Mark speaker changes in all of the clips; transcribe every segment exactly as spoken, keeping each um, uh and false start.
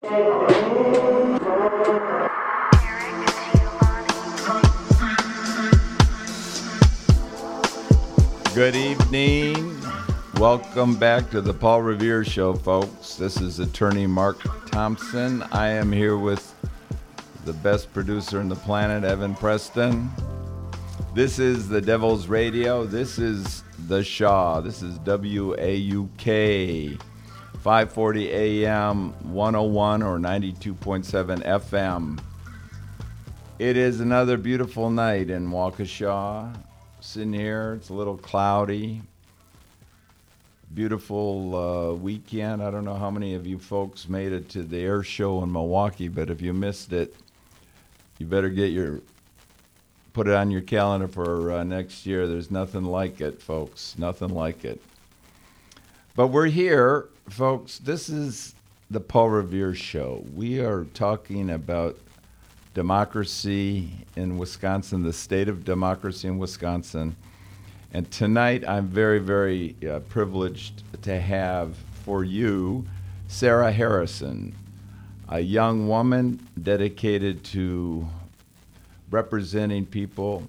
Speaker 1: Good evening. Welcome back to the Paul Revere Show, folks. This is attorney Mark Thompson. I am here with the best producer on the planet, Evan Preston. This is the Devil's Radio. This is The Shaw. This is W A U K, five forty A M, one oh one or ninety-two point seven F M. It is another beautiful night in Waukesha. Sitting here, it's a little cloudy. Beautiful uh, weekend. I don't know how many of you folks made it to the air show in Milwaukee, but if you missed it, you better get your put it on your calendar for uh, next year. There's nothing like it, folks. Nothing like it. But we're here, folks. This is the Paul Revere Show. We are talking about democracy in Wisconsin, the state of democracy in Wisconsin. And tonight I'm very, very uh, privileged to have for you Sarah Harrison, a young woman dedicated to representing people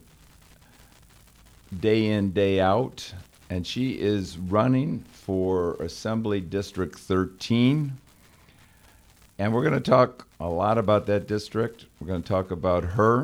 Speaker 1: day in, day out. And she is running for Assembly District thirteen. And we're going to talk a lot about that district. We're going to talk about her.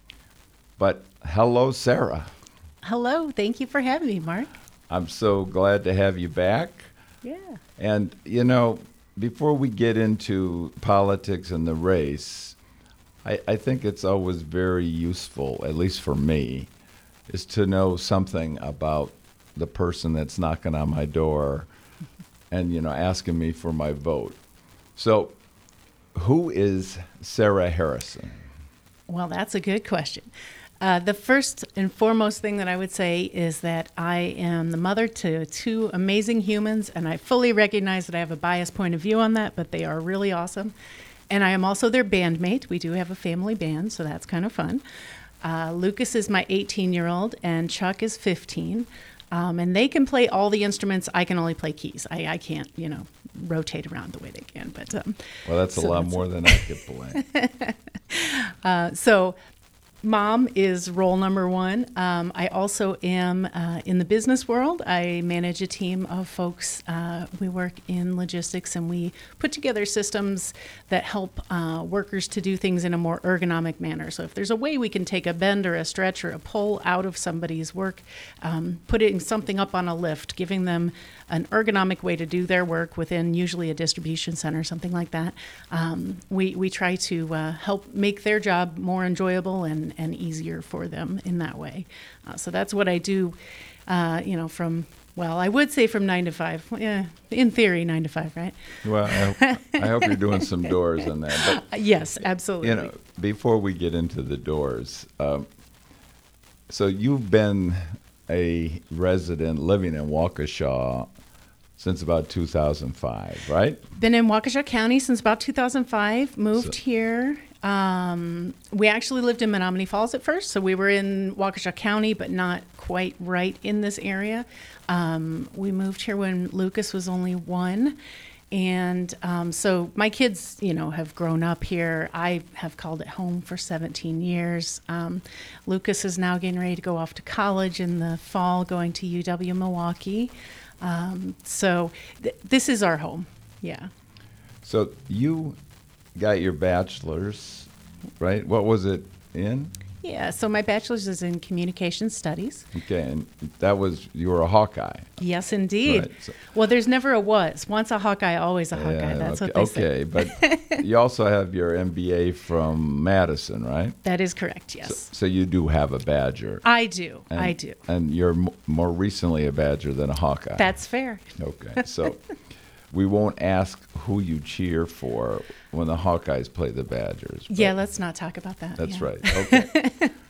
Speaker 1: But hello, Sarah.
Speaker 2: Hello. Thank you for having me, Mark.
Speaker 1: I'm so glad to have you back.
Speaker 2: Yeah.
Speaker 1: And, you know, before we get into politics and the race, I, I think it's always very useful, at least for me, is to know something about the person that's knocking on my door and, you know, asking me for my vote. So, who is Sarah Harrison?
Speaker 2: Well, that's a good question. Uh, the first and foremost thing that I would say is that I am the mother to two amazing humans, and I fully recognize that I have a biased point of view on that, but they are really awesome. And I am also their bandmate. We do have a family band, so that's kind of fun. Uh, Lucas is my eighteen-year-old, and Chuck is fifteen. Um, and they can play all the instruments. I can only play keys. I, I can't, you know, rotate around the way they can. But um,
Speaker 1: well, that's so a lot that's more than I could play.
Speaker 2: uh, so mom is role number one. Um, I also am uh, in the business world. I manage a team of folks. Uh, we work in logistics, and we put together systems that help uh, workers to do things in a more ergonomic manner. So if there's a way we can take a bend or a stretch or a pull out of somebody's work, um, putting something up on a lift, giving them an ergonomic way to do their work within usually a distribution center, something like that, um, we, we try to uh, help make their job more enjoyable and, and easier for them in that way. Uh, so that's what I do, uh, you know, from, well, I would say from nine to five. Yeah, in theory, nine to five, right?
Speaker 1: Well, I hope, I hope you're doing some doors in that. But,
Speaker 2: yes, absolutely.
Speaker 1: You know, before we get into the doors, um, so you've been a resident living in Waukesha since about two thousand five, right?
Speaker 2: Been in Waukesha County since about two thousand five, moved
Speaker 1: So-
Speaker 2: here. Um, we actually lived in Menominee Falls at first, so we were in Waukesha County, but not quite right in this area. Um, we moved here when Lucas was only one. And um, so my kids, you know, have grown up here. I have called it home for seventeen years. Um, Lucas is now getting ready to go off to college in the fall, going to U W Milwaukee. Um, so th- this is our home. Yeah.
Speaker 1: So you got your bachelor's, right? What was it in?
Speaker 2: Yeah. So my bachelor's is in communication studies.
Speaker 1: Okay, and that was, you were a Hawkeye.
Speaker 2: Yes, indeed.
Speaker 1: Right, so-
Speaker 2: Well, there's never a was. Once a Hawkeye, always a Hawkeye.
Speaker 1: Yeah,
Speaker 2: That's
Speaker 1: okay,
Speaker 2: what they
Speaker 1: okay,
Speaker 2: say.
Speaker 1: but you also have your M B A from Madison, right?
Speaker 2: That is correct, yes.
Speaker 1: So, so you do have a Badger.
Speaker 2: I do.
Speaker 1: And,
Speaker 2: I do.
Speaker 1: And you're m- more recently a Badger than a Hawkeye.
Speaker 2: That's fair.
Speaker 1: Okay, so we won't ask who you cheer for when the Hawkeyes play the Badgers. but
Speaker 2: Yeah, let's not talk about that.
Speaker 1: That's
Speaker 2: yeah.
Speaker 1: right. Okay.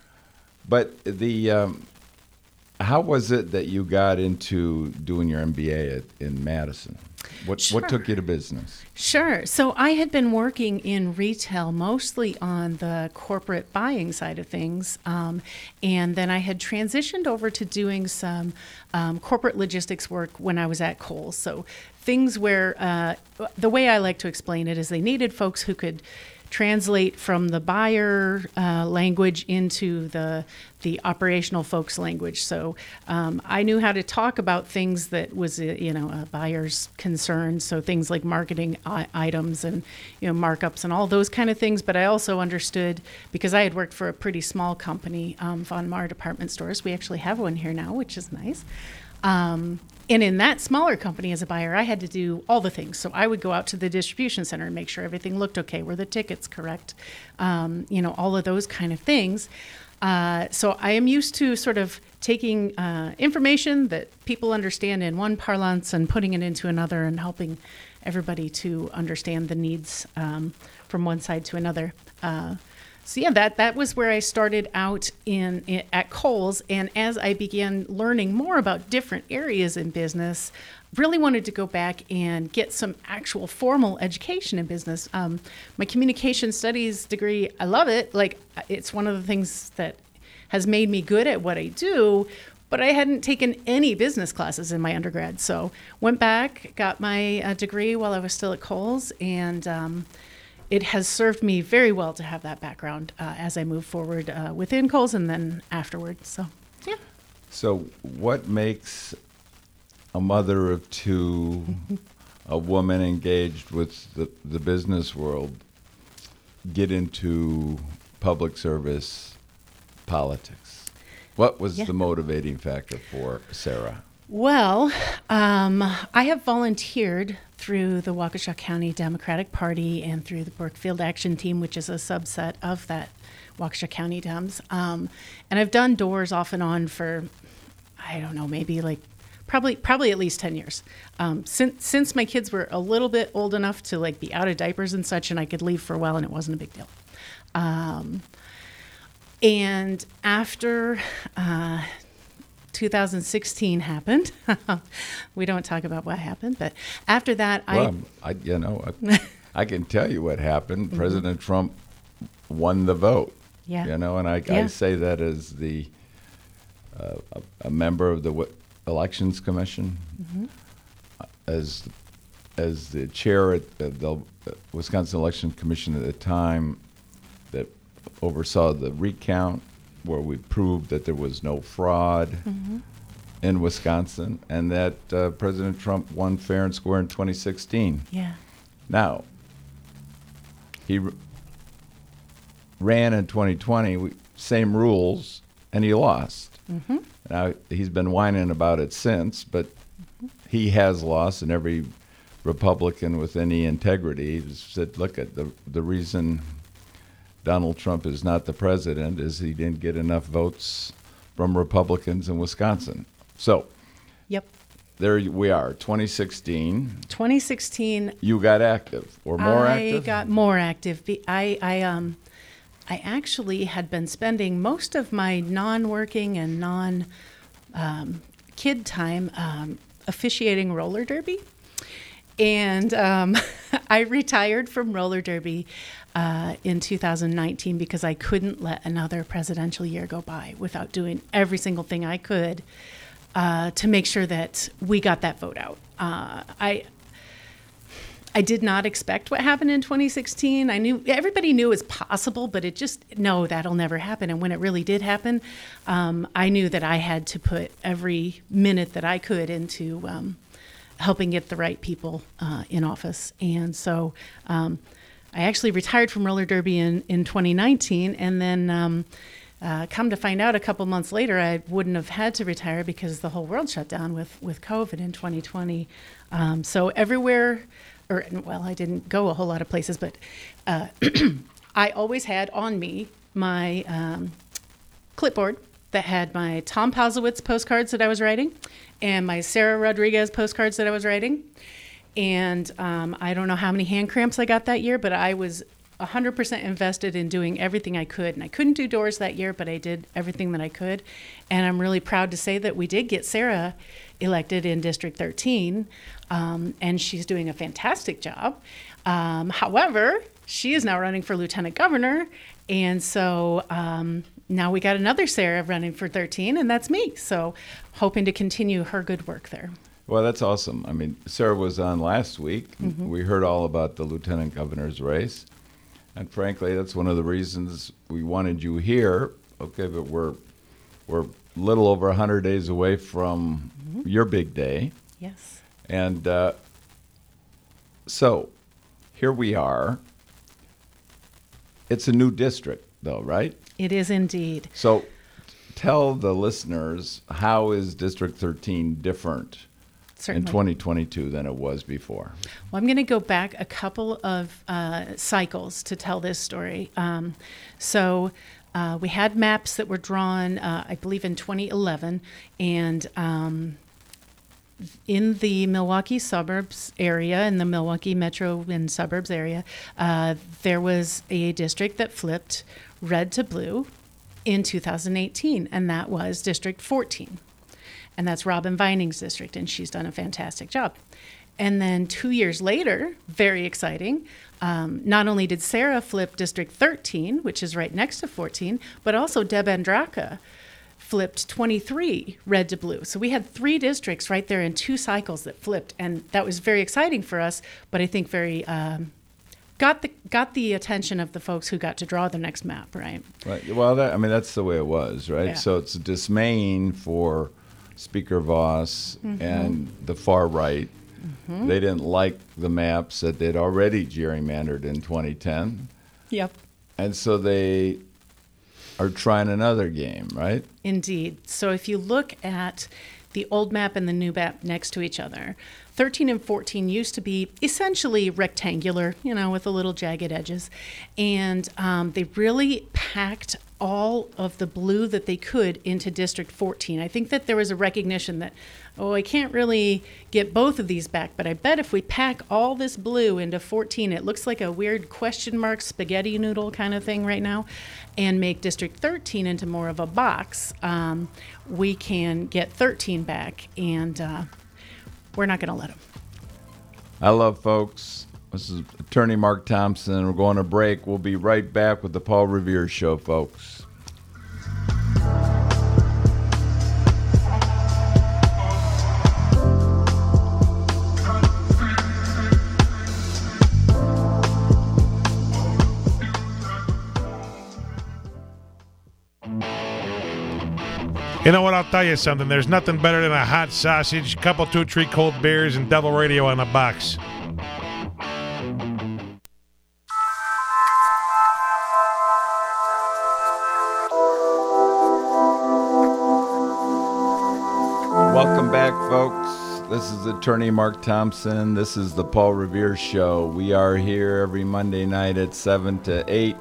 Speaker 1: But the um, how was it that you got into doing your M B A at, in Madison? What
Speaker 2: Sure.
Speaker 1: what took you to business?
Speaker 2: Sure. So I had been working in retail, mostly on the corporate buying side of things. Um, and then I had transitioned over to doing some um, corporate logistics work when I was at Kohl's. So things where uh, the way I like to explain it is they needed folks who could translate from the buyer uh, language into the the operational folks language. So um, I knew how to talk about things that was, uh, you know, a buyer's concern. So things like marketing I- items and, you know, markups and all those kind of things. But I also understood, because I had worked for a pretty small company, um, Von Maur Department Stores. We actually have one here now, which is nice. Um, and in that smaller company as a buyer, I had to do all the things. So I would go out to the distribution center and make sure everything looked okay, were the tickets correct, um, you know, all of those kind of things. Uh, so I am used to sort of taking uh, information that people understand in one parlance and putting it into another and helping everybody to understand the needs um, from one side to another. Uh, So yeah, that, that was where I started out in, in at Kohl's, and as I began learning more about different areas in business, really wanted to go back and get some actual formal education in business. Um, my communication studies degree, I love it. Like, it's one of the things that has made me good at what I do, but I hadn't taken any business classes in my undergrad. So went back, got my uh, degree while I was still at Kohl's, and um, it has served me very well to have that background uh, as I move forward uh, within Kohl's and then afterward. So, yeah.
Speaker 1: So what makes a mother of two, a woman engaged with the, the business world, get into public service politics? What was
Speaker 2: Yeah.
Speaker 1: the motivating factor for Sarah?
Speaker 2: Well, um, I have volunteered through the Waukesha County Democratic Party and through the Brookfield Action Team, which is a subset of that Waukesha County Dems. Um, and I've done doors off and on for, I don't know, maybe like probably probably at least ten years. Um, since since my kids were a little bit old enough to like be out of diapers and such, and I could leave for a while, and it wasn't a big deal. Um, and after uh, two thousand sixteen happened. We don't talk about what happened, but after that,
Speaker 1: Well,
Speaker 2: I,
Speaker 1: I, you know, I, I can tell you what happened. Mm-hmm. President Trump won the vote.
Speaker 2: Yeah.
Speaker 1: You know, and I,
Speaker 2: Yeah.
Speaker 1: I say that as the uh, a, a member of the w- Elections Commission,
Speaker 2: mm-hmm.
Speaker 1: as as the chair at the, the Wisconsin Election Commission at the time that oversaw the recount, where we proved that there was no fraud
Speaker 2: Mm-hmm.
Speaker 1: in Wisconsin, and that uh, President Trump won fair and square in twenty sixteen.
Speaker 2: Yeah.
Speaker 1: Now, he r- ran in twenty twenty, we, same rules, and he lost.
Speaker 2: Mm-hmm.
Speaker 1: Now, he's been whining about it since, but
Speaker 2: Mm-hmm.
Speaker 1: he has lost, and every Republican with any integrity has said, look, at the the reason Donald Trump is not the president is he didn't get enough votes from Republicans in Wisconsin. So
Speaker 2: Yep.
Speaker 1: there we are, twenty sixteen.
Speaker 2: twenty sixteen.
Speaker 1: You got active, or more
Speaker 2: I
Speaker 1: active?
Speaker 2: got more active. Be- I, I, um, I actually had been spending most of my non-working and non, um, kid time um, officiating roller derby. And um, I retired from roller derby uh, in two thousand nineteen because I couldn't let another presidential year go by without doing every single thing I could uh, to make sure that we got that vote out. Uh, I I did not expect what happened in twenty sixteen. I knew everybody knew it was possible, but it just, no, that'll never happen. And when it really did happen, um, I knew that I had to put every minute that I could into um, helping get the right people uh, in office. And so um, I actually retired from roller derby in, in twenty nineteen, and then um, uh, come to find out a couple months later, I wouldn't have had to retire because the whole world shut down with, with COVID in twenty twenty. Um, so everywhere, or well, I didn't go a whole lot of places, but uh, I always had on me my um, clipboard that had my Tom Pausewitz postcards that I was writing and my Sarah Rodriguez postcards that I was writing. And um, I don't know how many hand cramps I got that year, but I was one hundred percent invested in doing everything I could. And I couldn't do doors that year, but I did everything that I could. And I'm really proud to say that we did get Sarah elected in District thirteen, um, and she's doing a fantastic job. Um, however, she is now running for lieutenant governor, and so um, now we got another Sarah running for thirteen, and that's me. So hoping to continue her good work there.
Speaker 1: Well, that's awesome. I mean, Sarah was on last week.
Speaker 2: Mm-hmm.
Speaker 1: We heard all about the lieutenant governor's race. And frankly, that's one of the reasons we wanted you here. Okay, but we're we're a little over one hundred days away from mm-hmm. your big day.
Speaker 2: Yes.
Speaker 1: And uh, so here we are. It's a new district, though, right?
Speaker 2: It is indeed.
Speaker 1: So tell the listeners, how is District thirteen different
Speaker 2: Certainly.
Speaker 1: in twenty twenty-two than it was before?
Speaker 2: Well, I'm going to go back a couple of uh, cycles to tell this story. Um, so uh, we had maps that were drawn, uh, I believe, in twenty eleven, and um, in the Milwaukee suburbs area, in the Milwaukee metro and suburbs area, uh, there was a district that flipped red to blue in two thousand eighteen, and that was District fourteen. And that's Robin Vining's district, and she's done a fantastic job. And then two years later, very exciting, um, not only did Sarah flip District thirteen, which is right next to fourteen, but also Deb Andraka flipped twenty-three red to blue. So we had three districts right there in two cycles that flipped, and that was very exciting for us, but I think very um, got the got the attention of the folks who got to draw the next map, right?
Speaker 1: Right. Well, that, I mean, that's the way it was, right?
Speaker 2: Yeah.
Speaker 1: So it's dismaying for Speaker Voss
Speaker 2: mm-hmm.
Speaker 1: and the far right.
Speaker 2: Mm-hmm.
Speaker 1: They didn't like the maps that they'd already gerrymandered in twenty ten.
Speaker 2: Yep.
Speaker 1: And so they are trying another game, right?
Speaker 2: Indeed. So if you look at the old map and the new map next to each other, thirteen and fourteen used to be essentially rectangular, you know, with the little jagged edges. And um, they really packed all of the blue that they could into District fourteen. I think that there was a recognition that, oh, I can't really get both of these back, but I bet if we pack all this blue into fourteen, it looks like a weird question mark spaghetti noodle kind of thing right now, and make District thirteen into more of a box, um, we can get thirteen back, and uh, we're not going to let them.
Speaker 1: I love folks. This is Attorney Mark Thompson. We're going to break. We'll be right back with the Paul Revere Show, folks.
Speaker 3: You know what? I'll tell you something. There's nothing better than a hot sausage, couple two, three cold beers, and Devil Radio on the box.
Speaker 1: Welcome back, folks. This is Attorney Mark Thompson. This is the Paul Revere Show. We are here every Monday night at seven to eight.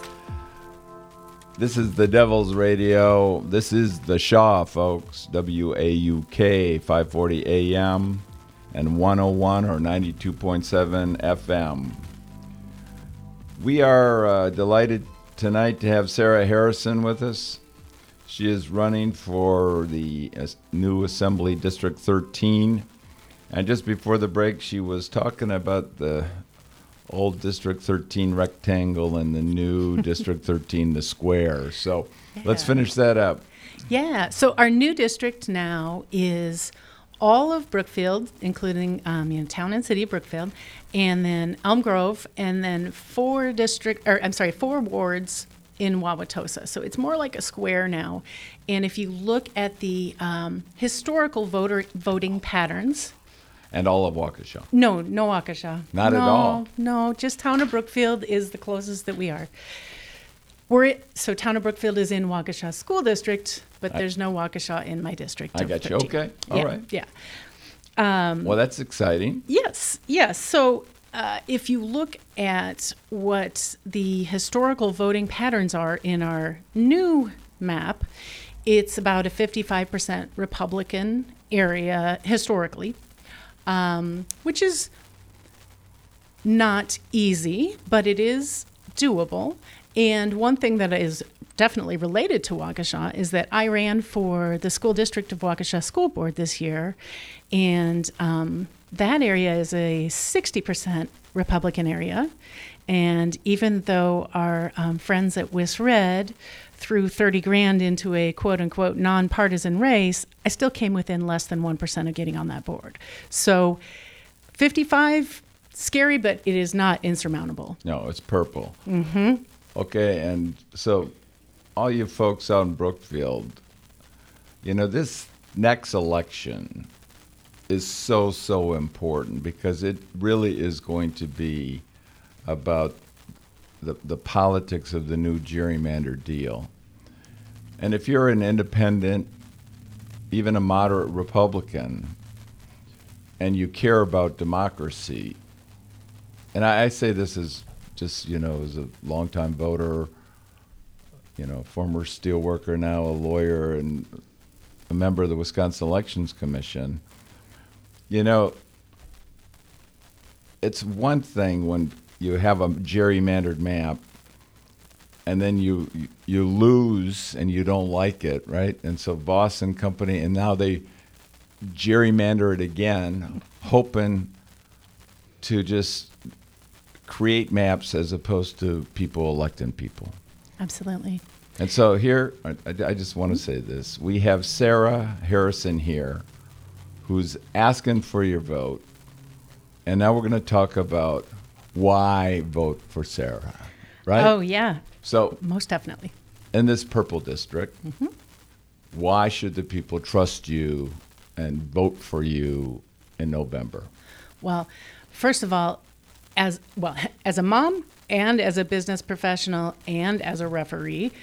Speaker 1: This is the Devil's Radio. This is the Shaw, folks. W A U K, five forty A M and one oh one or ninety-two point seven F M. We are uh, delighted tonight to have Sarah Harrison with us. She is running for the uh, new Assembly District thirteen. And just before the break, she was talking about the old District thirteen rectangle and the new District thirteen, the square. So yeah. Let's finish that up.
Speaker 2: Yeah. So our new district now is all of Brookfield, including um, you know, town and city of Brookfield, and then Elm Grove, and then four district, or I'm sorry, four wards in Wauwatosa. So it's more like a square now. And if you look at the um, historical voter voting patterns.
Speaker 1: And all of Waukesha.
Speaker 2: No, no Waukesha.
Speaker 1: Not
Speaker 2: no,
Speaker 1: at all.
Speaker 2: No, just town of Brookfield is the closest that we are. We're it, so town of Brookfield is in Waukesha School District, but I, there's no Waukesha in my district.
Speaker 1: I got you. Okay. All
Speaker 2: yeah,
Speaker 1: right.
Speaker 2: Yeah. Um,
Speaker 1: well, that's exciting.
Speaker 2: Yes. Yes. So uh, if you look at what the historical voting patterns are in our new map, it's about a fifty-five percent Republican area historically, um, which is not easy, but it is doable. And one thing that is definitely related to Waukesha is that I ran for the school district of Waukesha School Board this year, and um, that area is a sixty percent Republican area. And even though our um, friends at W I S Red threw thirty grand into a quote unquote nonpartisan race, I still came within less than one percent of getting on that board. So fifty-five, scary, but it is not insurmountable.
Speaker 1: No, it's purple.
Speaker 2: Mm-hmm.
Speaker 1: Okay, and so all you folks out in Brookfield, you know, this next election is so, so important because it really is going to be about the, the politics of the new gerrymander deal. And if you're an independent, even a moderate Republican, and you care about democracy, and I, I say this as just, you know, as a longtime voter, you know, former steel worker, now a lawyer and a member of the Wisconsin Elections Commission, you know, it's one thing when you have a gerrymandered map and then you you lose and you don't like it, right? And so Voss and company, and now they gerrymander it again, hoping to just create maps as opposed to people electing people.
Speaker 2: Absolutely.
Speaker 1: And so here, I, I just want to say this. We have Sarah Harrison here, who's asking for your vote. And now we're going to talk about why vote for Sarah, right?
Speaker 2: Oh, yeah.
Speaker 1: So
Speaker 2: most definitely.
Speaker 1: In this purple district, mm-hmm. why should the people trust you and vote for you in November?
Speaker 2: Well, first of all, as well as a mom and as a business professional and as a referee,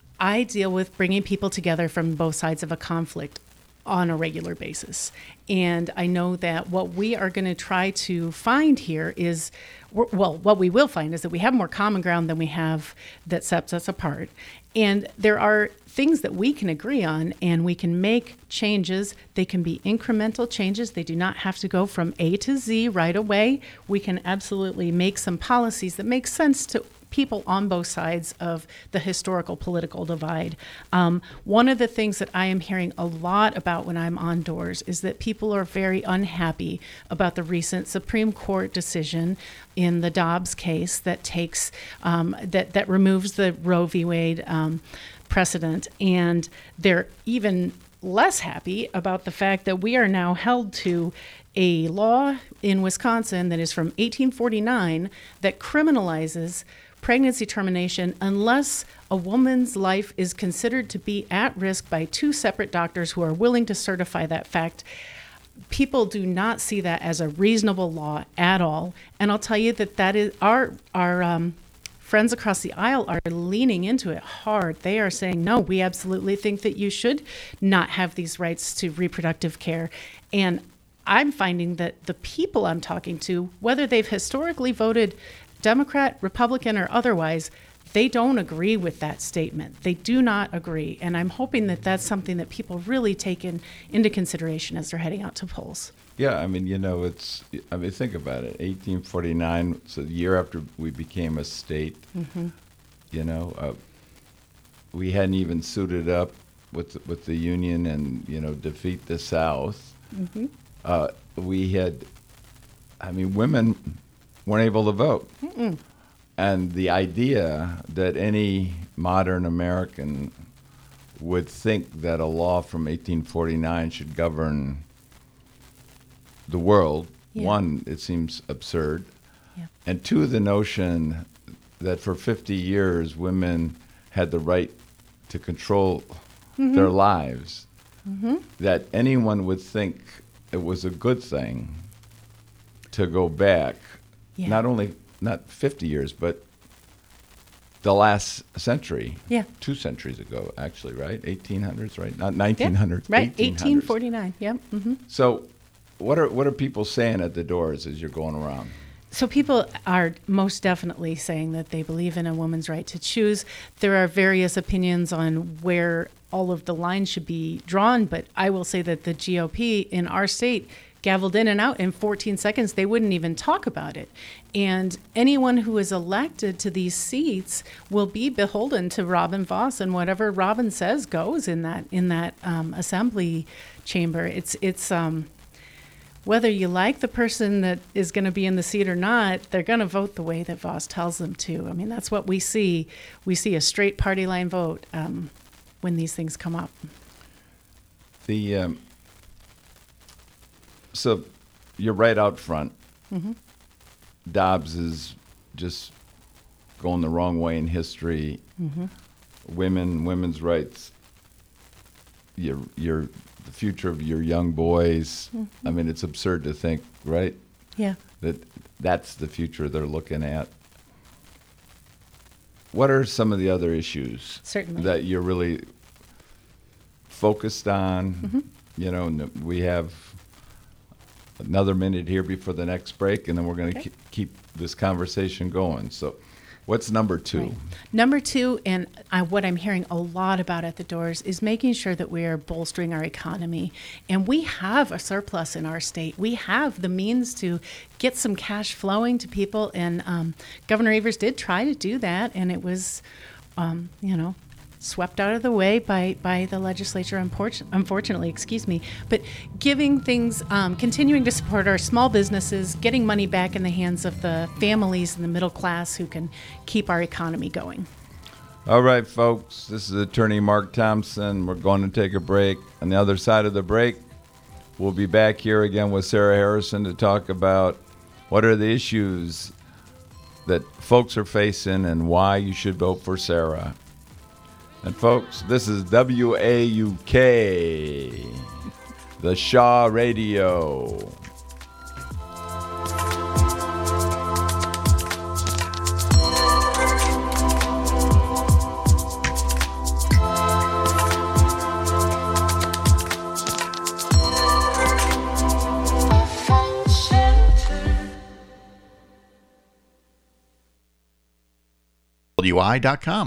Speaker 2: I deal with bringing people together from both sides of a conflict on a regular basis. And I know that what we are going to try to find here is, well, what we will find is that we have more common ground than we have that sets us apart. And there are things that we can agree on, and we can make changes. They can be incremental changes. They do not have to go from A to Z right away. We can absolutely make some policies that make sense to people on both sides of the historical political divide. Um, one of the things that I am hearing a lot about when I'm on doors is that people are very unhappy about the recent Supreme Court decision in the Dobbs case that takes um, that that removes the Roe v. Wade um, precedent, and they're even less happy about the fact that we are now held to a law in Wisconsin that is from eighteen forty-nine that criminalizes pregnancy termination unless a woman's life is considered to be at risk by two separate doctors who are willing to certify that fact. People do not see that as a reasonable law at all. And I'll tell you that that is our our um, friends across the aisle are leaning into it hard. They are saying, no, we absolutely think that you should not have these rights to reproductive care. And I'm finding that the people I'm talking to, whether they've historically voted Democrat, Republican, or otherwise, they don't agree with that statement. They do not agree. And I'm hoping that that's something that people really take in, into consideration as they're heading out to polls.
Speaker 1: Yeah, I mean, you know, it's, I mean, think about it. eighteen forty-nine, so the year after we became a state, mm-hmm. you know, uh, we hadn't even suited up with, with the Union and, you know, defeat the South. Mm-hmm. Uh, we had, I mean, women weren't able to vote. Mm-mm. And the idea that any modern American would think that a law from eighteen forty-nine should govern the world, yeah. One, it seems absurd. Yeah. And two, the notion that for fifty years women had the right to control mm-hmm. their lives, mm-hmm. that anyone would think it was a good thing to go back. Yeah. Not only, not fifty years, but the last century. Yeah. Two centuries ago, actually, right? eighteen hundreds, right? Not nineteen hundreds.
Speaker 2: Yeah, right, eighteen forty-nine, yep. Mm-hmm.
Speaker 1: So what are what are people saying at the doors as you're going around?
Speaker 2: So people are most definitely saying that they believe in a woman's right to choose. There are various opinions on where all of the lines should be drawn, but I will say that the G O P in our state gavelled in and out in fourteen seconds. They wouldn't even talk about it. And anyone who is elected to these seats will be beholden to Robin Voss, and whatever Robin says goes in that in that um, assembly chamber. It's it's um, whether you like the person that is going to be in the seat or not, they're going to vote the way that Voss tells them to. I mean, that's what we see. We see a straight party line vote um, when these things come up.
Speaker 1: The um, so you're right out front.
Speaker 2: Mm-hmm.
Speaker 1: Dobbs is just going the wrong way in history.
Speaker 2: Mm-hmm.
Speaker 1: Women, women's rights. Your your the future of your young boys.
Speaker 2: Mm-hmm.
Speaker 1: I mean, it's absurd to think, right?
Speaker 2: Yeah.
Speaker 1: That that's the future they're looking at. What are some of the other issues
Speaker 2: Certainly.
Speaker 1: that you're really focused on?
Speaker 2: Mm-hmm.
Speaker 1: You know, n- we have another minute here before the next break, and then we're going to
Speaker 2: Okay.
Speaker 1: keep, keep this conversation going. So, what's number two?
Speaker 2: Right. Number two, and I, what I'm hearing a lot about at the doors, is making sure that we are bolstering our economy. And we have a surplus in our state. We have the means to get some cash flowing to people. And um, Governor Evers did try to do that, and it was, um, you know, swept out of the way by, by the legislature, unfortunately, unfortunately, excuse me. But giving things, um, continuing to support our small businesses, getting money back in the hands of the families and the middle class who can keep our economy going.
Speaker 1: All right, folks, this is Attorney Mark Thompson. We're going to take a break. On the other side of the break, we'll be back here again with Sarah Harrison to talk about what are the issues that folks are facing and why you should vote for Sarah. And folks, this is W A U K, the Shaw Radio.
Speaker 4: W I dot com.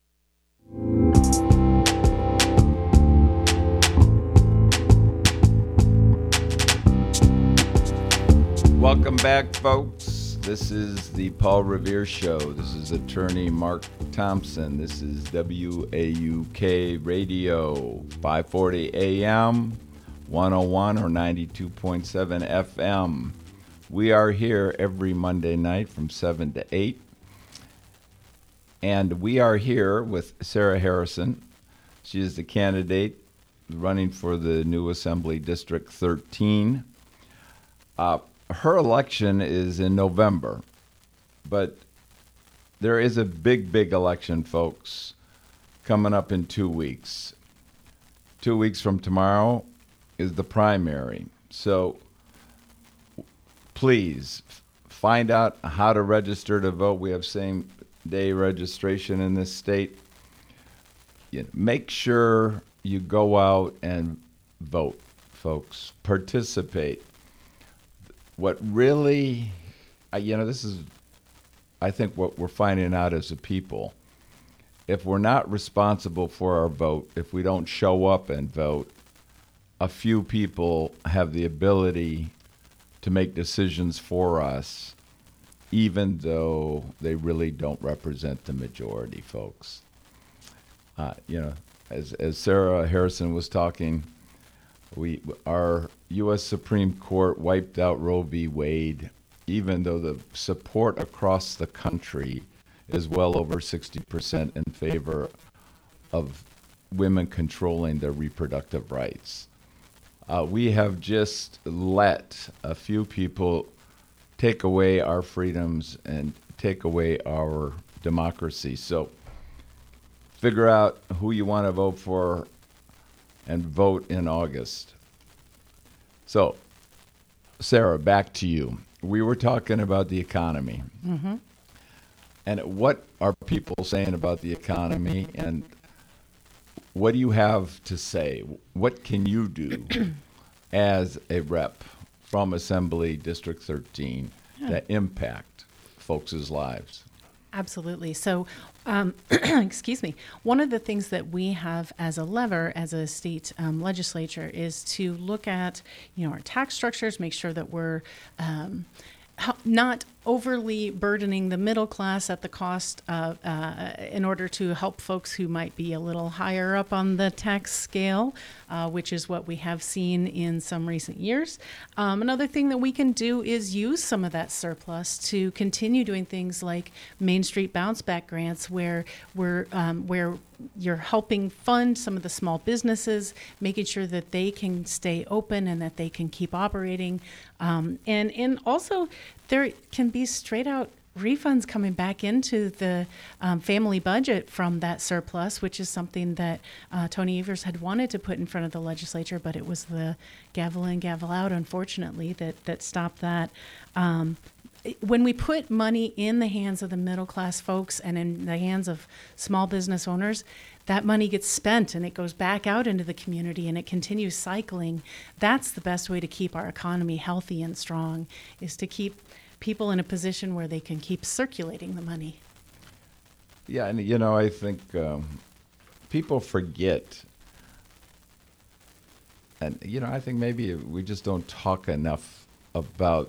Speaker 1: Welcome back, folks. This is the Paul Revere Show. This is Attorney Mark Thompson. This is W A U K Radio, five forty A M, one oh one or ninety-two point seven F M. We are here every Monday night from seven to eight. And we are here with Sarah Harrison. She is the candidate running for the new Assembly District thirteen. Uh, her election is in November, but there is a big, big election, folks, coming up in two weeks. Two weeks from tomorrow is the primary. So please find out how to register to vote. We have same-day registration in this state. You know, make sure you go out and vote, folks. Participate. What really, uh, you know, this is, I think, what we're finding out as a people. If we're not responsible for our vote, if we don't show up and vote, a few people have the ability to make decisions for us, even though they really don't represent the majority, folks. Uh, you know, as as Sarah Harrison was talking, we our U S Supreme Court wiped out Roe v. Wade, even though the support across the country is well over sixty percent in favor of women controlling their reproductive rights. Uh, we have just let a few people take away our freedoms and take away our democracy. So figure out who you want to vote for and vote in August. So, Sarah, back to you. We were talking about the economy.
Speaker 2: Mm-hmm.
Speaker 1: And what are people saying about the economy, and what do you have to say? What can you do as a rep from Assembly District thirteen
Speaker 2: Yeah.
Speaker 1: that impact folks' lives?
Speaker 2: Absolutely. So, um, excuse me, one of the things that we have as a lever, as a state um, legislature, is to look at, you know, our tax structures, make sure that we're um, how, not overly burdening the middle class at the cost of, uh, in order to help folks who might be a little higher up on the tax scale, uh, which is what we have seen in some recent years. Um, another thing that we can do is use some of that surplus to continue doing things like Main Street Bounce Back grants, where we're um, where you're helping fund some of the small businesses, making sure that they can stay open and that they can keep operating. Um, and, and also, there can be straight out refunds coming back into the um, family budget from that surplus, which is something that uh, Tony Evers had wanted to put in front of the legislature, but it was the gavel in, gavel out, unfortunately, that, that stopped that. Um, When we put money in the hands of the middle class folks and in the hands of small business owners, that money gets spent and it goes back out into the community and it continues cycling. That's the best way to keep our economy healthy and strong, is to keep people in a position where they can keep circulating the money.
Speaker 1: Yeah, and you know, I think um, people forget, and you know, I think maybe we just don't talk enough about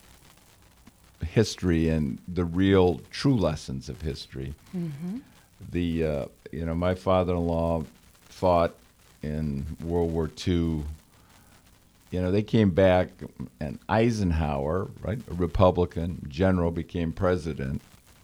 Speaker 1: history and the real true lessons of history. Mm-hmm. The uh, you know, my father-in-law fought in World War Two. You know, they came back, and Eisenhower, right, a Republican general, became president.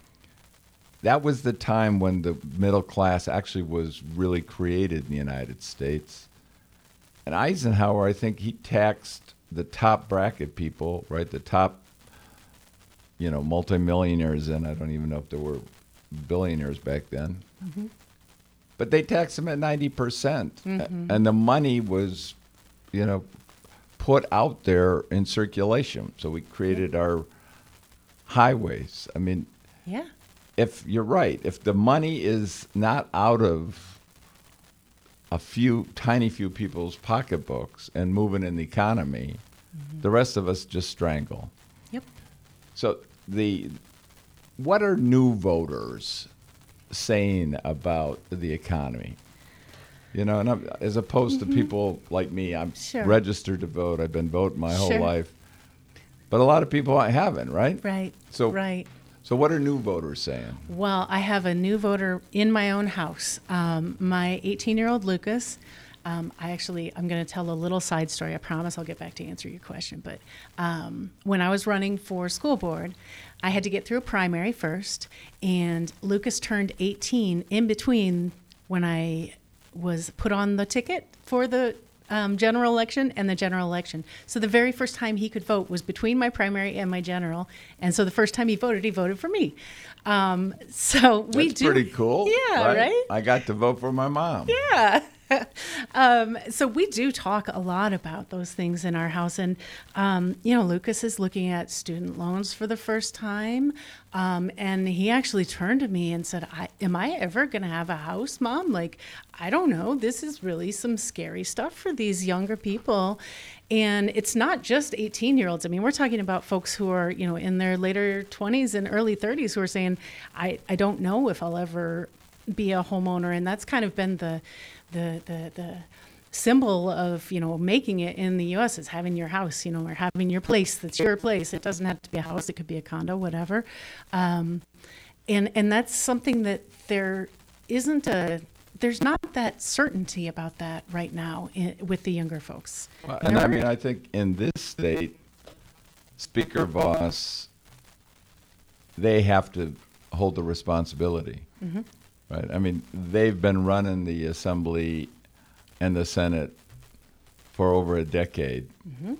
Speaker 1: That was the time when the middle class actually was really created in the United States. And Eisenhower, I think he taxed the top bracket people, right, the top, you know, multimillionaires, and I don't even know if there were billionaires back then. Mm-hmm. But they taxed them at ninety percent. Mm-hmm. And the money was, you know, put out there in circulation. So we created yeah. our highways. I mean,
Speaker 2: yeah.
Speaker 1: if you're right, if the money is not out of a few, tiny few people's pocketbooks and moving in the economy, mm-hmm. the rest of us just strangle.
Speaker 2: Yep.
Speaker 1: So the what are new voters saying about the economy? You know, and I'm, as opposed mm-hmm. to people like me, I'm
Speaker 2: sure.
Speaker 1: registered to vote. I've been voting my whole
Speaker 2: sure.
Speaker 1: life. But a lot of people haven't, right?
Speaker 2: Right.
Speaker 1: So,
Speaker 2: right.
Speaker 1: So what are new voters saying?
Speaker 2: Well, I have a new voter in my own house. Um, my eighteen-year-old Lucas, um, I actually, I'm going to tell a little side story. I promise I'll get back to answer your question. But um, when I was running for school board, I had to get through a primary first, and Lucas turned eighteen in between when I was put on the ticket for the um, general election and the general election. So the very first time he could vote was between my primary and my general. And so the first time he voted, he voted for me. Um, so we
Speaker 1: That's
Speaker 2: do.
Speaker 1: pretty cool.
Speaker 2: Yeah, right? right?
Speaker 1: I got to vote for my mom.
Speaker 2: Yeah. um, so we do talk a lot about those things in our house. And, um, you know, Lucas is looking at student loans for the first time. Um, and he actually turned to me and said, I, am I ever going to have a house, Mom? Like, I don't know. This is really some scary stuff for these younger people. And it's not just eighteen-year-olds. I mean, we're talking about folks who are, you know, in their later twenties and early thirties who are saying, I, I don't know if I'll ever be a homeowner. And that's kind of been the the the the symbol of, you know, making it in the U S is having your house, you know, or having your place that's your place. It doesn't have to be a house. It could be a condo, whatever. Um, and and that's something that there isn't a, there's not that certainty about that right now in, with the younger folks.
Speaker 1: Well, and I mean, I think in this state, Speaker Voss, they have to hold the responsibility. Mm-hmm. Right. I mean, they've been running the Assembly and the Senate for over a decade. Mm-hmm.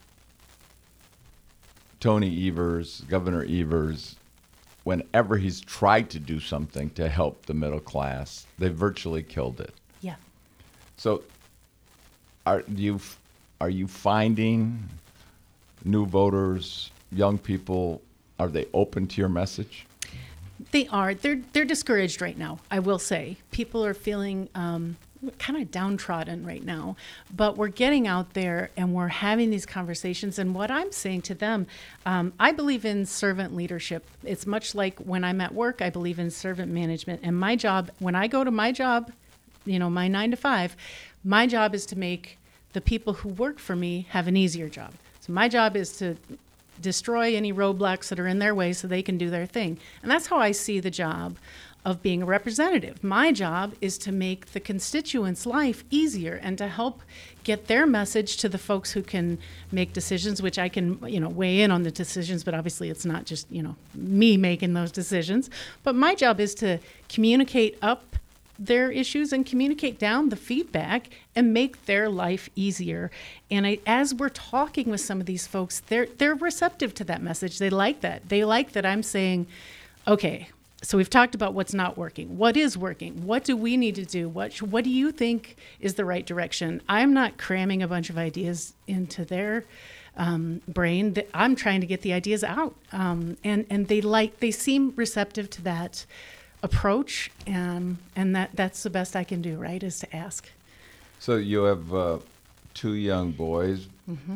Speaker 1: Tony Evers, Governor Evers, whenever he's tried to do something to help the middle class, they virtually killed it.
Speaker 2: Yeah.
Speaker 1: So, are you are you finding new voters, young people, are they open to your message?
Speaker 2: They are. They're they're discouraged right now, I will say. People are feeling um, kind of downtrodden right now. But we're getting out there and we're having these conversations. And what I'm saying to them, um, I believe in servant leadership. It's much like when I'm at work, I believe in servant management. And my job, when I go to my job, you know, my nine to five, my job is to make the people who work for me have an easier job. So my job is to destroy any roadblocks that are in their way so they can do their thing. And that's how I see the job of being a representative. My job is to make the constituents' life easier and to help get their message to the folks who can make decisions, which I can, you know, weigh in on the decisions, but obviously it's not just, you know, me making those decisions. But my job is to communicate up their issues and communicate down the feedback and make their life easier. And I, as we're talking with some of these folks, they're they're receptive to that message. They like that. They like that I'm saying, okay, so we've talked about what's not working. What is working? What do we need to do? What sh- what do you think is the right direction? I'm not cramming a bunch of ideas into their um, brain. I'm trying to get the ideas out. Um, and and they like they seem receptive to that approach, and and that that's the best I can do, right, is to ask.
Speaker 1: So you have uh, two young boys, mm-hmm.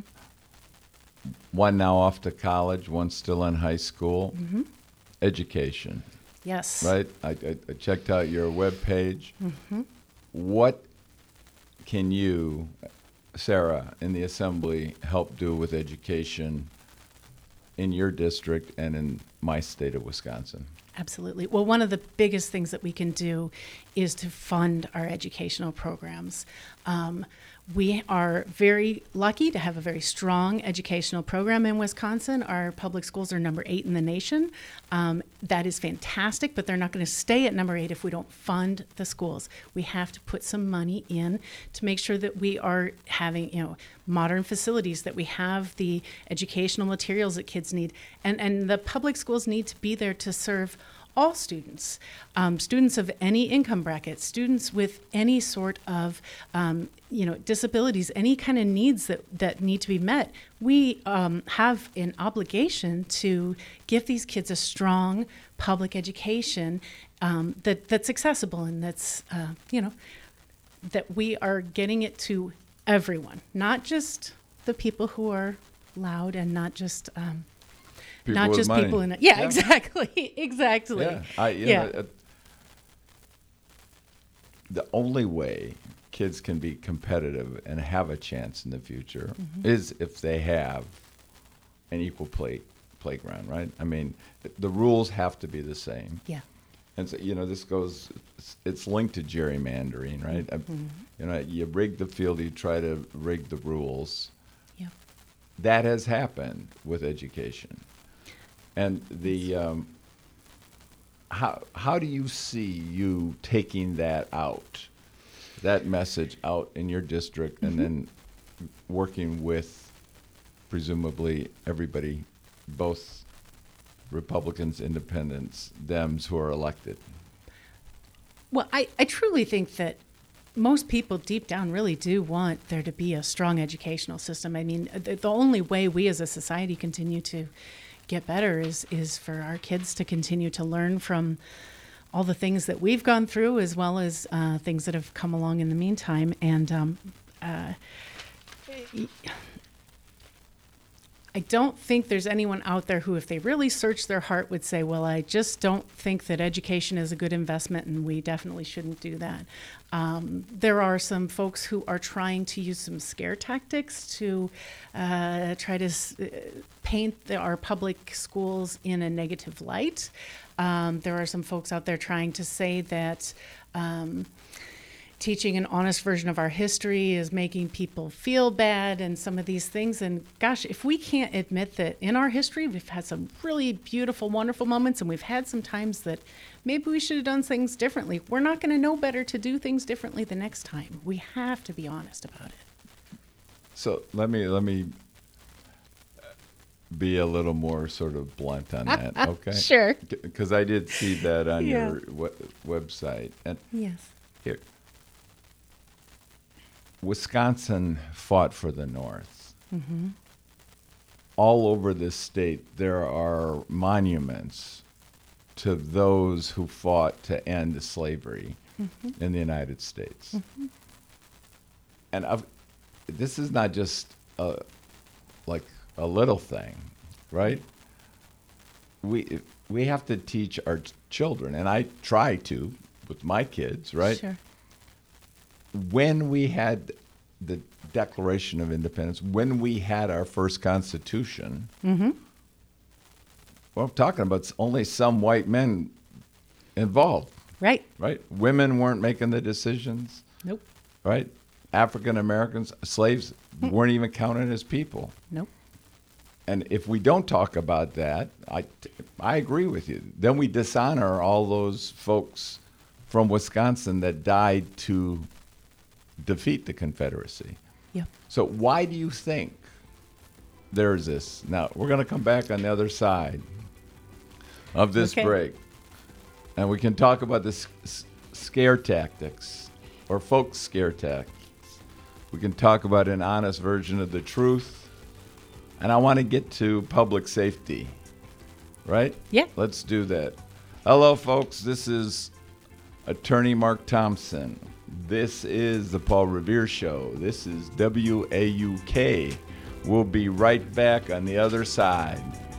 Speaker 1: one now off to college, one still in high school. Mm-hmm. Education.
Speaker 2: Yes.
Speaker 1: Right? I, I, I checked out your webpage.
Speaker 2: Mm-hmm.
Speaker 1: What can you, Sarah, in the Assembly, help do with education in your district and in my state of Wisconsin?
Speaker 2: Absolutely. Well, one of the biggest things that we can do is to fund our educational programs. Um, we are very lucky to have a very strong educational program in Wisconsin. Our public schools are number eight in the nation. Um, that is fantastic, but they're not going to stay at number eight if we don't fund the schools. We have to put some money in to make sure that we are having, you know, modern facilities, that we have the educational materials that kids need. And, and the public schools need to be there to serve all students, um, students of any income bracket, students with any sort of, um, you know, disabilities, any kind of needs that, that need to be met. We um, have an obligation to give these kids a strong public education um, that that's accessible and that's, uh, you know, that we are getting it to everyone, not just the people who are loud and not just um,
Speaker 1: People
Speaker 2: not
Speaker 1: with
Speaker 2: just
Speaker 1: money.
Speaker 2: people in it. Yeah,
Speaker 1: Yeah.
Speaker 2: exactly. Exactly.
Speaker 1: Yeah. I, you
Speaker 2: Yeah.
Speaker 1: know, uh, the only way kids can be competitive and have a chance in the future
Speaker 2: Mm-hmm.
Speaker 1: is if they have an equal play playground, right? I mean, th- the rules have to be the same.
Speaker 2: Yeah.
Speaker 1: And so, you know, this goes, it's, it's linked to gerrymandering, right? Uh, You know, you rig the field, you try to rig the rules.
Speaker 2: Yeah.
Speaker 1: That has happened with education. And the, um, how, how do you see you taking that out, that message out in your district, and then working with presumably everybody, both Republicans, independents, Dems who are elected?
Speaker 2: Well, I, I truly think that most people deep down really do want there to be a strong educational system. I mean, the, the only way we as a society continue to get better is is for our kids to continue to learn from all the things that we've gone through, as well as uh, things that have come along in the meantime. And um, uh, I don't think there's anyone out there who, if they really search their heart, would say, well, I just don't think that education is a good investment and we definitely shouldn't do that. Um, there are some folks who are trying to use some scare tactics to uh, try to s- uh, paint the, our public schools in a negative light. Um, there are some folks out there trying to say that um, teaching an honest version of our history is making people feel bad and some of these things. And gosh, if we can't admit that in our history, we've had some really beautiful, wonderful moments, and we've had some times that maybe we should have done things differently, we're not going to know better to do things differently the next time. We have to be honest about it.
Speaker 1: So let me, let me be a little more sort of blunt on that, okay?
Speaker 2: Sure.
Speaker 1: Because I did see that on
Speaker 2: Yeah.
Speaker 1: your we- website. And
Speaker 2: Yes.
Speaker 1: here, Wisconsin fought for the North.
Speaker 2: Mm-hmm.
Speaker 1: All over this state, there are monuments to those who fought to end slavery
Speaker 2: Mm-hmm.
Speaker 1: in the United States. Mm-hmm. And I've, this is not just a, like a little thing, right? We we have to teach our t- children, and I try to with my kids, right?
Speaker 2: Sure.
Speaker 1: When we had the Declaration of Independence, when we had our first Constitution,
Speaker 2: Mm-hmm.
Speaker 1: well, I'm talking about only some white men involved,
Speaker 2: Right.
Speaker 1: right? Women weren't making the decisions,
Speaker 2: Nope.
Speaker 1: right? African Americans, slaves weren't even counted as people.
Speaker 2: Nope.
Speaker 1: And if we don't talk about that, I, I agree with you. Then we dishonor all those folks from Wisconsin that died to defeat the Confederacy.
Speaker 2: Yep.
Speaker 1: So why do you think there's this? Now, we're going to come back on the other side of this
Speaker 2: Okay.
Speaker 1: break. And we can talk about the s- s- scare tactics or folk scare tactics. We can talk about an honest version of the truth. And I want to get to public safety, right?
Speaker 2: Yeah.
Speaker 1: Let's do that. Hello, folks. This is Attorney Mark Thompson. This is the Paul Revere Show. This is W A U K. We'll be right back on the other side.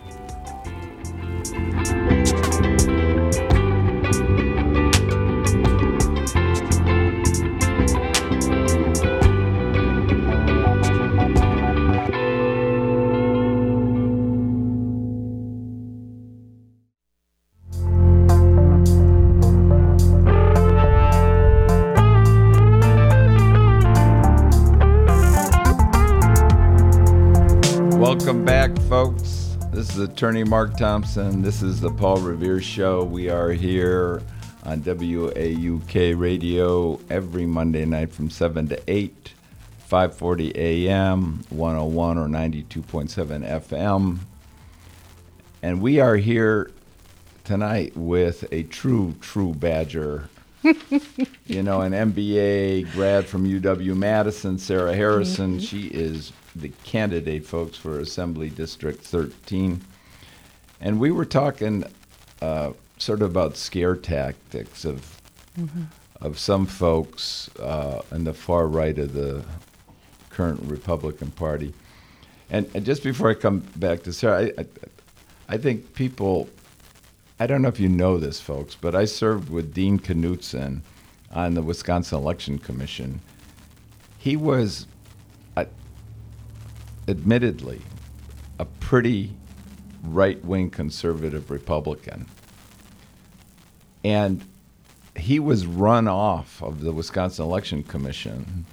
Speaker 1: Welcome back, folks. This is Attorney Mark Thompson. This is the Paul Revere Show. We are here on W A U K Radio every Monday night from seven to eight, five forty A M, one oh one or ninety-two point seven F M. And we are here tonight with a true, true Badger. You know, an M B A grad from U W-Madison, Sarah Harrison. She is the candidate, folks, for Assembly District thirteen. And we were talking uh, sort of about scare tactics of mm-hmm. of some folks uh, on the far right of the current Republican Party. And, and just before I come back to Sarah, I, I, I think people, I don't know if you know this, folks, but I served with Dean Knutson on the Wisconsin Election Commission. He was a, admittedly a pretty right-wing conservative Republican. And he was run off of the Wisconsin Election Commission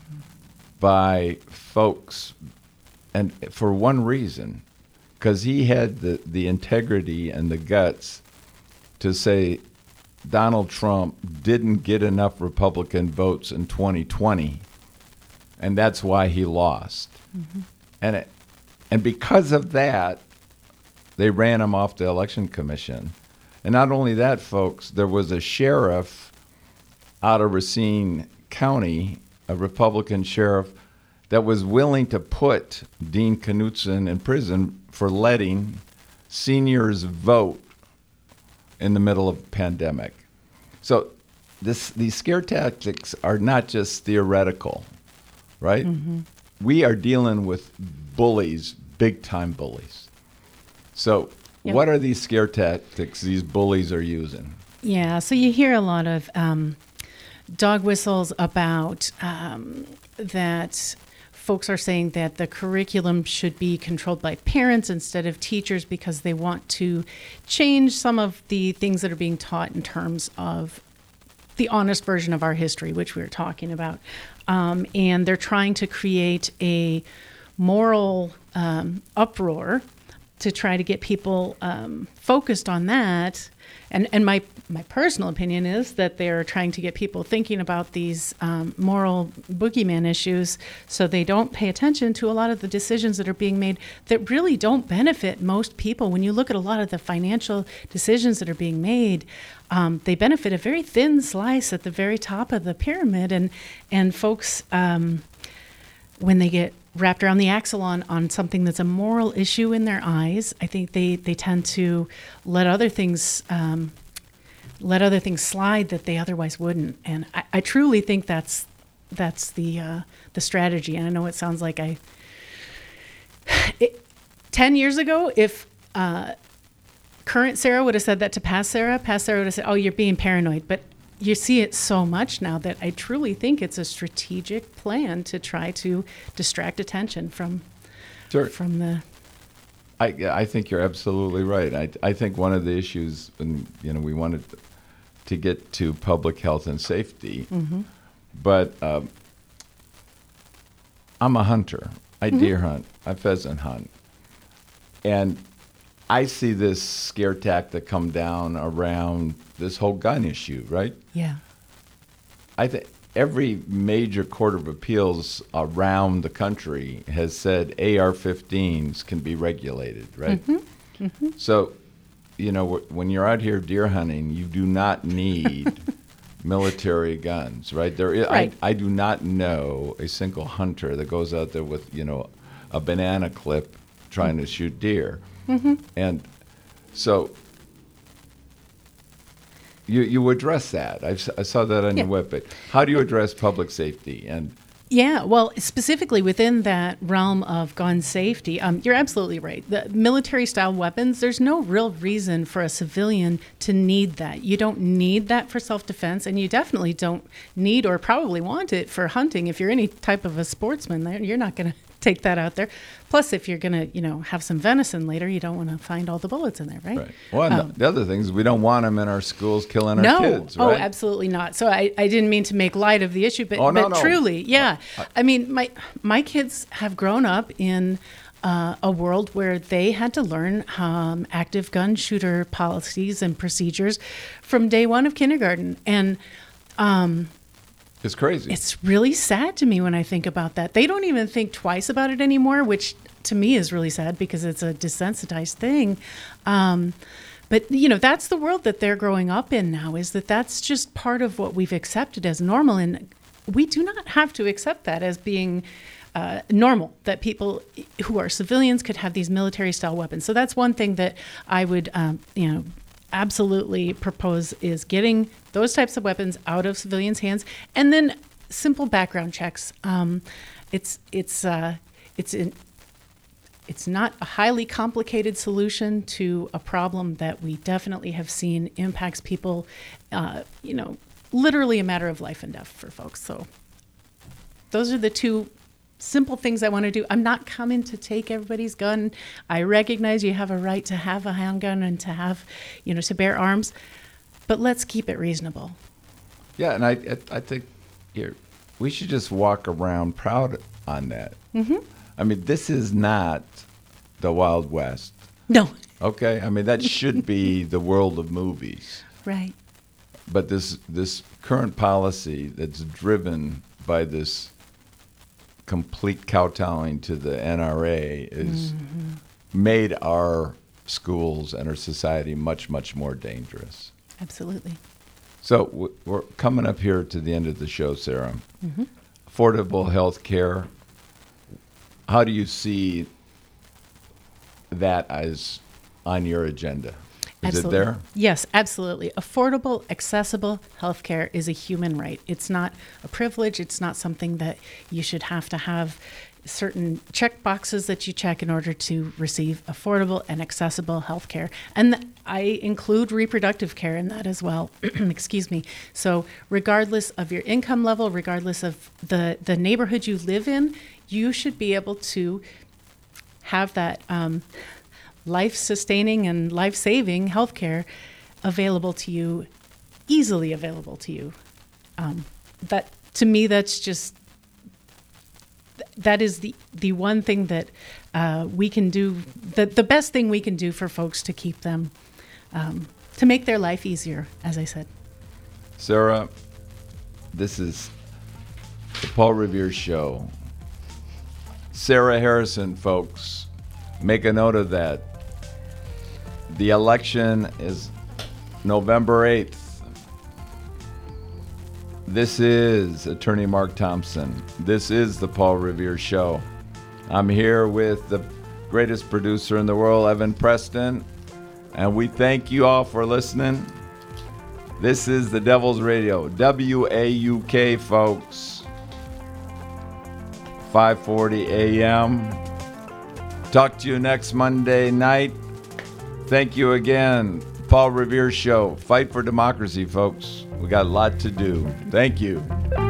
Speaker 1: by folks, and for one reason, because he had the, the integrity and the guts to say Donald Trump didn't get enough Republican votes in twenty twenty, and that's why he lost. Mm-hmm. And it, and because of that, they ran him off the election commission. And not only that, folks, there was a sheriff out of Racine County, a Republican sheriff, that was willing to put Dean Knutson in prison for letting seniors vote in the middle of a pandemic. So this, these scare tactics are not just theoretical, right? Mm-hmm. We are dealing with bullies, big-time bullies. So yep. What are these scare tactics these bullies are using?
Speaker 2: Yeah, so you hear a lot of um, dog whistles about um, that folks are saying that the curriculum should be controlled by parents instead of teachers because they want to change some of the things that are being taught in terms of the honest version of our history, which we were talking about. Um, and they're trying to create a moral um, uproar to try to get people um, focused on that. And and my, my personal opinion is that they're trying to get people thinking about these um, moral boogeyman issues so they don't pay attention to a lot of the decisions that are being made that really don't benefit most people. When you look at a lot of the financial decisions that are being made, um, they benefit a very thin slice at the very top of the pyramid. And, and folks, um, when they get wrapped around the axle on, on something that's a moral issue in their eyes, I think they, they tend to let other things um, let other things slide that they otherwise wouldn't. And I, I truly think that's that's the uh, the strategy. And I know it sounds like I it, ten years ago, if uh, current Sarah would have said that to past Sarah, past Sarah would have said, "Oh, you're being paranoid." But you see it so much now that I truly think it's a strategic plan to try to distract attention from
Speaker 1: sure.
Speaker 2: from the
Speaker 1: I, I think you're absolutely right. I, I think one of the issues, and you know, we wanted to get to public health and safety, mm-hmm. but um, I'm a hunter. I mm-hmm. deer hunt. I pheasant hunt. And I see this scare tactic come down around this whole gun issue, right?
Speaker 2: Yeah.
Speaker 1: I think every major court of appeals around the country has said A R fifteens can be regulated, right? Mm-hmm. Mm-hmm. So, you know, when you're out here deer hunting, you do not need military guns, right? There, is,
Speaker 2: right.
Speaker 1: I, I do not know a single hunter that goes out there with, you know, a banana clip trying mm-hmm. to shoot deer. Mm-hmm. And so you you address that. I, I saw that on yeah. your webpage. How do you address public safety? And
Speaker 2: Yeah, well, specifically within that realm of gun safety, um, you're absolutely right. The military-style weapons, there's no real reason for a civilian to need that. You don't need that for self-defense, and you definitely don't need or probably want it for hunting. If you're any type of a sportsman, you're not going to take that out there. Plus, if you're going to, you know, have some venison later, you don't want to find all the bullets in there, right?
Speaker 1: Right. Well, um, the other thing is we don't want them in our schools killing our
Speaker 2: no,
Speaker 1: kids, right?
Speaker 2: Oh, absolutely not. So I, I didn't mean to make light of the issue, but,
Speaker 1: oh, no,
Speaker 2: but
Speaker 1: no.
Speaker 2: truly, yeah. I, I mean, my my kids have grown up in uh, a world where they had to learn um, active gun shooter policies and procedures from day one of kindergarten. And um,
Speaker 1: it's crazy.
Speaker 2: It's really sad to me when I think about that. They don't even think twice about it anymore, which to me is really sad because it's a desensitized thing. Um, but, you know, that's the world that they're growing up in now, is that that's just part of what we've accepted as normal. And we do not have to accept that as being uh, normal, that people who are civilians could have these military-style weapons. So that's one thing that I would, um, you know, absolutely propose, is getting those types of weapons out of civilians' hands, and then simple background checks. Um, it's it's uh, it's in, it's not a highly complicated solution to a problem that we definitely have seen impacts people. Uh, you know, literally a matter of life and death for folks. So those are the two simple things I want to do. I'm not coming to take everybody's gun. I recognize you have a right to have a handgun and to have, you know, to bear arms, but let's keep it reasonable.
Speaker 1: Yeah, and I I think here we should just walk around proud on that. Mm-hmm. I mean, this is not the Wild West.
Speaker 2: No.
Speaker 1: Okay? I mean, that should be the world of movies.
Speaker 2: Right.
Speaker 1: But this this current policy that's driven by this complete kowtowing to the N R A is mm-hmm. made our schools and our society much, much more dangerous.
Speaker 2: Absolutely.
Speaker 1: So we're coming up here to the end of the show, Sarah.
Speaker 2: Mm-hmm.
Speaker 1: Affordable health care. How do you see that as on your agenda? Is
Speaker 2: Absolutely.
Speaker 1: it there?
Speaker 2: Yes, absolutely. Affordable, accessible healthcare is a human right. It's not a privilege. It's not something that you should have to have certain check boxes that you check in order to receive affordable and accessible healthcare. And th- I include reproductive care in that as well. Excuse me. So regardless of your income level, regardless of the, the neighborhood you live in, you should be able to have that um, life-sustaining and life-saving healthcare available to you, easily available to you. Um, that, to me, that's just, that is the, the one thing that uh, we can do, the, the best thing we can do for folks to keep them, um, to make their life easier, as I said.
Speaker 1: Sarah, this is the Paul Revere Show. Sarah Harrison, folks, make a note of that. The election is November eighth. This is Attorney Mark Thompson. This is the Paul Revere Show. I'm here with the greatest producer in the world, Evan Preston, and we thank you all for listening. This is the Devil's Radio, W A U K, folks. five forty a.m. Talk to you next Monday night. Thank you again. Paul Revere Show. Fight for democracy, folks. We got a lot to do. Thank you.